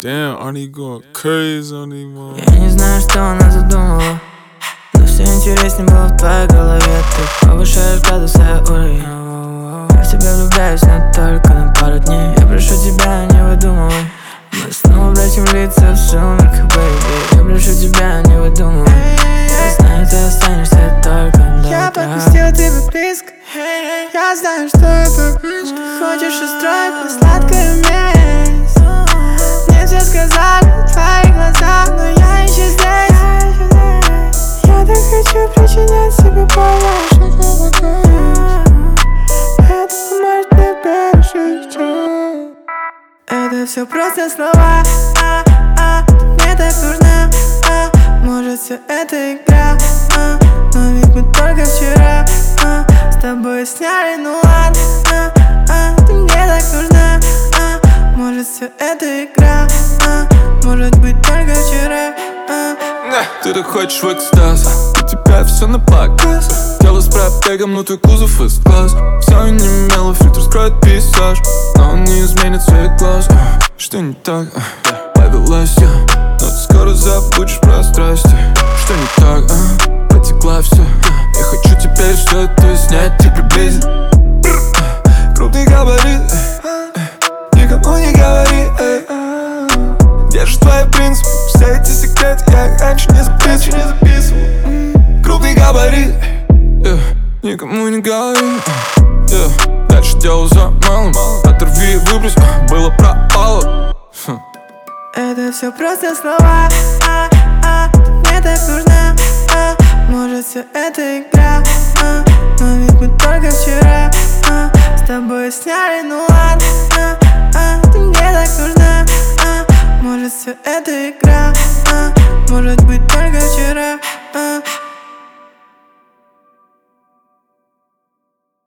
Damn, Arnie going crazy on these mom. Я не знаю, что она задумала, но все интереснее было в твоей голове. Ты повышаешь градусы уровень. Я в тебя влюбляюсь, но только на пару дней. Я прошу тебя, не выдумывай. Мы снова обратим лица в сумерках, baby. Я прошу тебя, не выдумывай. Я знаю, ты останешься только до утра. Я подпустила тебя близко. Я знаю, что это ключ. Хочешь устроить мне сладкое месть. Мне все сказали в твоих глазах, но я еще здесь. Я так хочу причинять себе боль. Это поможет мне пережить. Это все просто слова. Мне так нужна. Может, все это игра. Но ведь мы только вчера с тобой сняли, ну ладно. Ты мне так нужна. Может, все это игра. Может быть, только вчера. Ты так хочешь в экстаз, у тебя все на показ. Тело с пробегом, но твой кузов из глаз. Все не мело, фильтр скроет пейзаж, но он не изменит цвет глаз. Что не так? Повелась я, но ты скоро забудешь про страсти. Что не так? Потекла все. Я хочу теперь все это снять и приблизить. Крупный габарит, никому не говори. Держишь твои принципы, все эти секреты я их раньше не записывал. Крупный габарит, никому не говори. Дальше дело за малым, оторви и выбрось, было пропало. Это все просто слова. Мне так нужна. Может, все это игра. Но ведь мы только вчера с тобой сняли, ну ладно. Ты мне так нужна. Может, все это игра. Может быть,